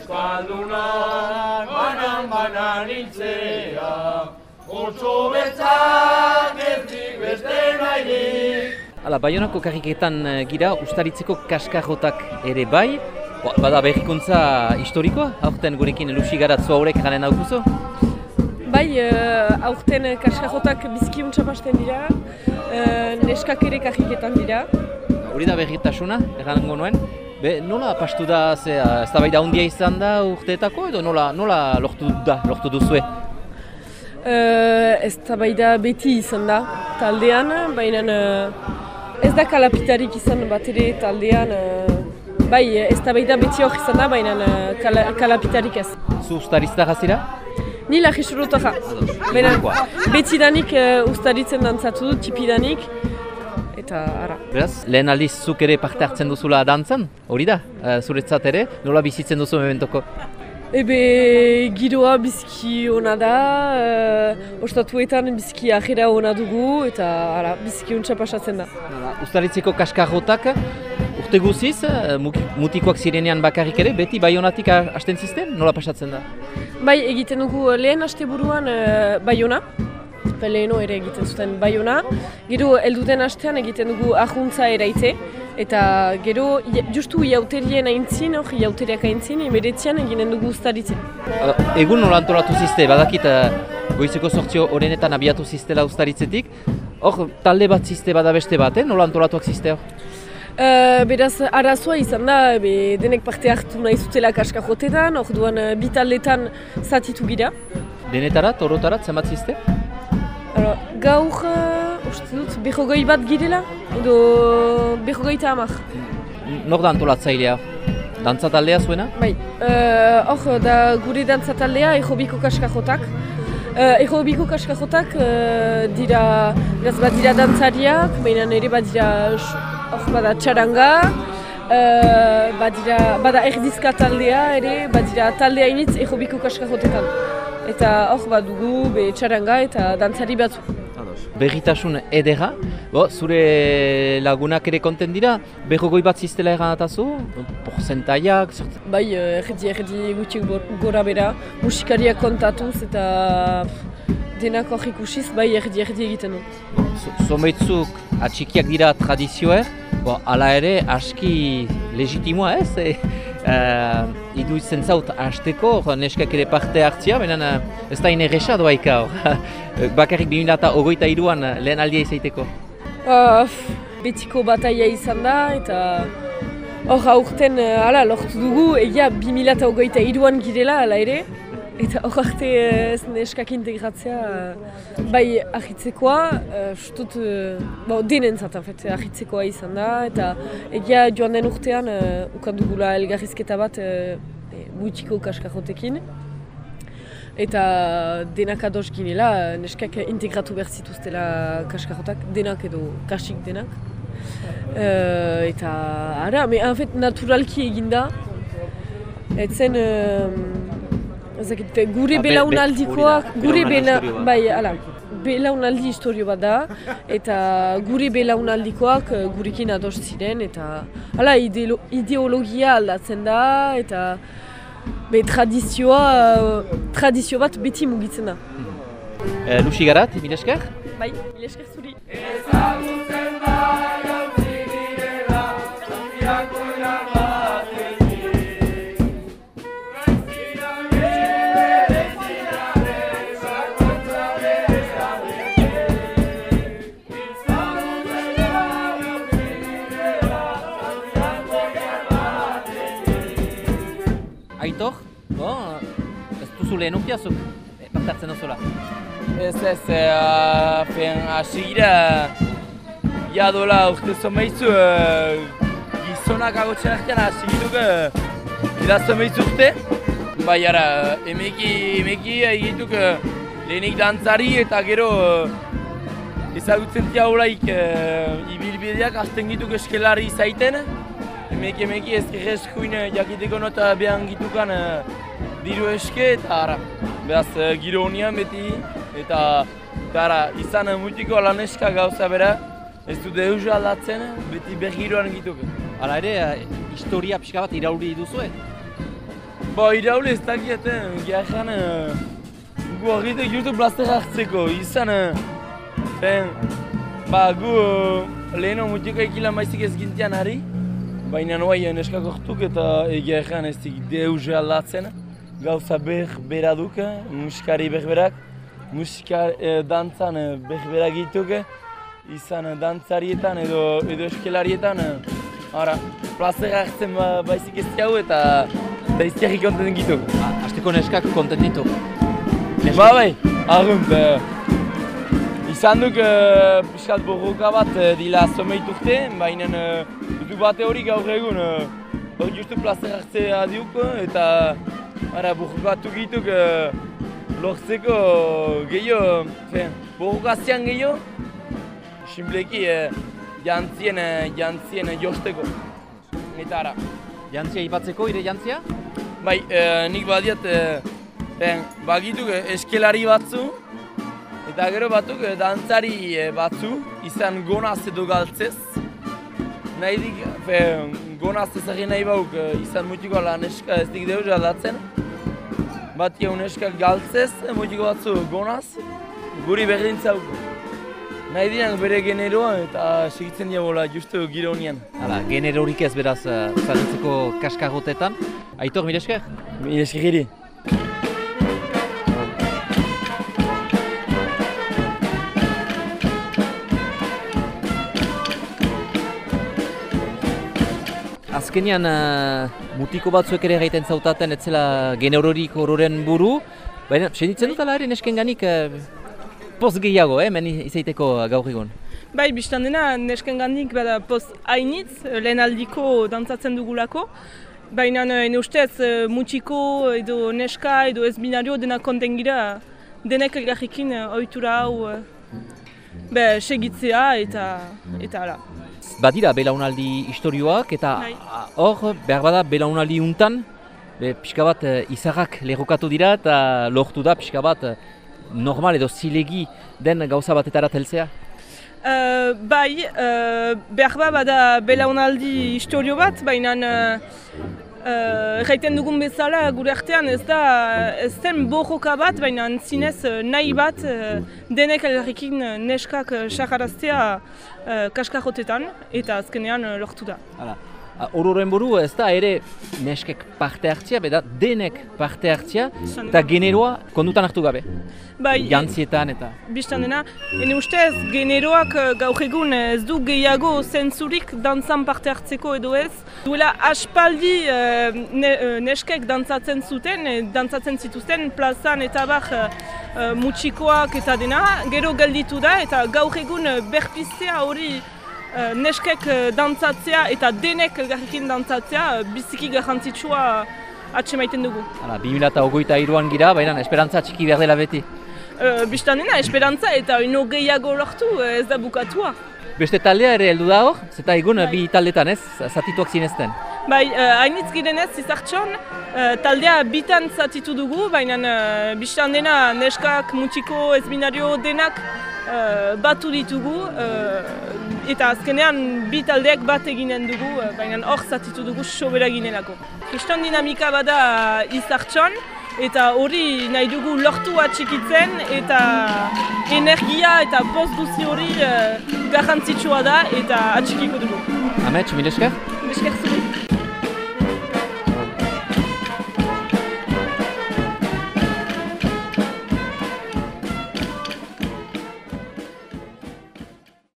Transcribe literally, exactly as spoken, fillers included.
Euskaldunak banan-banan hiltzea, otso betzak ez dik beste nahirik. Hala, Baionako karriketan gira, Uztaritzeko kaskarrotak ere bai. Bada berrikuntza historikoa, aurten gurekin Luxi Garatzu haurek ganen daukuzu? Bai, uh, aurten kaskarrotak bizki untxapasten dira, uh, neskak ere karriketan dira. Hori da berritasuna, errango nuen. Be, nola pastu da, ze, uh, eztabaida handia izan da urteetako edo nola, nola lortu da, lortu duzue? Uh, eztabaida beti izan da taldean, baina uh, ez da kalapitarik izan bat ere taldean. Uh, bai, eztabaida beti hor izan da, baina uh, kala, kalapitarik ez. Zu Uztariztarra zira? Ni Lagesurotarra. Baina beti danik uh, Uztaritzen dantzatu dut, tipidanik. Eta ara. Beraz, lehen aldiz zuk ere parte hartzen duzula dantzan? Hori da, uh, zuretzat ere, nola bizitzen duzu mementoko? Ebe giroa biziki ona da, uh, ostatuetan biziki ajera ona dugu eta ara, biziki untsa pasatzen da. Uztaritzeko kaskarrotak urte guziz, mutikoak zirenean bakarrik ere, beti Baionatik hasten zizten, nola pasatzen da? Bai, egiten dugu lehen asteburuan uh, Baiona. Leheno ere egiten zuten Baiona. Gero helduten astean egiten dugu ahuntza eraitze. Eta gero justu iauterien aintzin, hor iauteriak aintzin, emeretzian eginen dugu Uztaritzen. Egun nola antolatu zizte, badakit goizeko sortzio horrenetan abiatu ziztela Uztaritzetik. Hor talde bat zizte bada beste bat, eh? Nola antolatuak zizte hor? Uh, beraz, arazoa izan da, be, denek parte hartu nahi zutela kaskarrotetan, hor duan bi taldetan zatitu gira. Denetarat, orotarat, zenbat zizte? Alors, gaur, uh, uste dut, berrogei bat girela, edo berrogei eta hamar. Nor da antolatzailea? Dantza taldea zuena? Bai, hor uh, da gure dantza taldea Ejobiko kaskarrotak. Uh, Ejobiko kaskarrotak uh, dira, beraz bat dira dantzariak, baina ere bat dira hor bada txaranga, uh, badira, bada erdizka taldea ere, badira taldea initz Ejobiko kaskarrotetan. Eta hor bat dugu be txaranga eta dantzari batzu. Berritasun edera, bo, zure lagunak ere konten dira, berrogoi bat ziztela eranatazu, porzentaiak, zert... Bai, erdi erdi gutxik gora bera, musikariak kontatuz eta denak hor ikusiz, bai erdi erdi egiten dut. Zomeitzuk atxikiak dira tradizioer, bo, ala ere aski legitimoa ez, e, uh, idu izen zaut hasteko, neskak ere parte hartzia, baina ez da inerresa doaika hor. Bakarrik bi mila hogeita hiruan lehen aldia izaiteko? Uh, betiko bataia izan da eta hor aurten uh, lortu dugu, egia bi mila hogeita hiruan girela ala ere. Eta hor arte ez neskak integratzea, uh, bai ahitzekoa, uh, stut, uh, bo, denentzat ahitzekoa izan da, eta egia joan den urtean uh, ukandugula elgarrizketa bat uh, gutxiko kaskarrotekin. Eta denak ados ginela, neskak integratu behar zituztela kaskarrotak, denak edo kasik denak. Uh, eta ara, me, en fait, naturalki eginda, etzen... Uh, Ezakit, gure ah, belaunaldikoak, be, be, gure bela, bai, ala, belaunaldi historio bat da, eta gure belaunaldikoak gurekin ados ziren, eta ala, ideolo, ideologia aldatzen da, eta be, tradizioa, tradizio bat beti mugitzen da. Hmm. E, Luxi Garat, mila esker? Bai, mila esker zuri. Ezagutzen da, jauzi direla, zombiako iraba. Aitor, bo, ez duzu lehen ukiazuk, parte hartzen duzula? Ez ez, fen hasi gira, ja dola uste zomeitzu gizonak agotzen artean hasi gituk gira zomeitzu urte. Bai, ara, emeki, emeki egituk lehenik dantzari eta gero ezagutzen tiaulaik ibilbideak hasten gituk eskelari izaiten. Emeki emeki ezker eskuin jakiteko nota behan gitukan diru eske eta ara. Beraz giro honian beti eta ara, izan mutiko laneska gauza bera ez du deus aldatzen beti bergiroan gituko. Hala ere, historia pixka bat irauli duzue? Ba, iraule ez dakiet, gehan, gu horretek justu plaztera hartzeko, izan, ben, ba, gu leheno mutiko ekilan baizik ez gintian ari, baina noai neskak hortuk eta egia egan ez dik deus aldatzen, gauza ber bera duk, musikari berberak, musikar eh, dantzan eh, berberak dituk, izan dantzarietan edo, edo eskelarietan, ara, plazera hartzen ba, baizik ez jau eta eta iztiarri konten gitu. Azteko neskak konten ditu. Ba bai, argunt. Izan duk uh, piskat borroka bat uh, dila someit urte, baina uh, du bate hori gaur egun hori uh, justu plazer hartzea diuk eta ara, borrokatu gituk uh, lortzeko gehiago, uh, borrokazian gehiago, simpleki uh, jantzien, uh, jantzien uh, josteko. Eta ara. Jantzia ipatzeko, ire jantzia? Bai, eh, nik badiat, eh, ben, bagituk eh, eskelari batzu, eta gero batuk eh, dantzari eh, batzu, izan gonaz edo galtzez. Nahi dik, ben, gonaz ezagin nahi bauk, eh, izan mutiko ala neska ez dik deus aldatzen. Bat jau neskak galtzez, mutiko batzu gonaz, guri berdintzauk. Nahi dian bere generoa eta segitzen diabola justu giro honian. Hala, generorik ez beraz uh, zaritzeko kaskarrotetan. Aitor, mil esker? Mil esker giri. Azkenean uh, mutiko batzuek ere gaiten zautaten ez zela generorik ororen buru. Baina, senditzen dut ala ere nesken ganik uh, poz gehiago, eh, men izaiteko gaur egun. Bai, biztan dena, nesken gandik bada poz hainitz, lehen aldiko dantzatzen dugulako. Baina ene ustez, mutiko edo neska edo ez binario dena konten gira, denek elgarrekin ohitura hau be, segitzea eta eta hala. Badira belaunaldi istorioak eta hor, behar bada belaunaldi untan, be, pixka bat izarrak lerrokatu dira eta lortu da pixka bat normal edo zilegi den gauza batetara heltzea? Uh, bai, uh, behar bada belaunaldi istorio bat, baina erraiten uh, dugun bezala gure artean ez da ez zen borroka bat, baina zinez nahi bat uh, denek elgarrekin neskak sakaraztea uh, kaskarrotetan eta azkenean uh, lortu da. Hala. Ororen buru ez da ere neskek parte hartzea, beda denek parte hartzea eta generoa kondutan hartu gabe. Bai, jantzietan eta... Bistan dena, ene ustez generoak gaur egun ez du gehiago zentzurik dantzan parte hartzeko edo ez. Duela aspaldi ne, neskek dantzatzen zuten, dantzatzen zituzten plazan eta bar mutxikoak eta dena, gero gelditu da eta gaur egun berpiztea hori Uh, neskek uh, dantzatzea eta denek elgarrekin dantzatzea uh, biziki garrantzitsua atsemaiten dugu. Hala, bi mila hogeita hiruan gira, baina esperantza txiki behar dela beti. Uh, Bistan dena, esperantza eta ino gehiago lortu uh, ez da bukatua. Beste taldea ere heldu da hor, zeta egun bi taldetan ez, zatituak zinezten. Bai, hainitz uh, girenez izartxon, uh, taldea bitan zatitu dugu, baina uh, bistan dena neskak, mutiko, ez binario denak uh, batu ditugu. Uh, Eta azkenean bi taldeak bat eginen dugu, baina hor zatitu dugu sobera ginelako. Kriston dinamika bada izartxon, eta hori nahi dugu lortu atxikitzen, eta energia eta poz duzi hori uh, garrantzitsua da eta atxikiko dugu. Amets, mil esker? Mil esker zuri.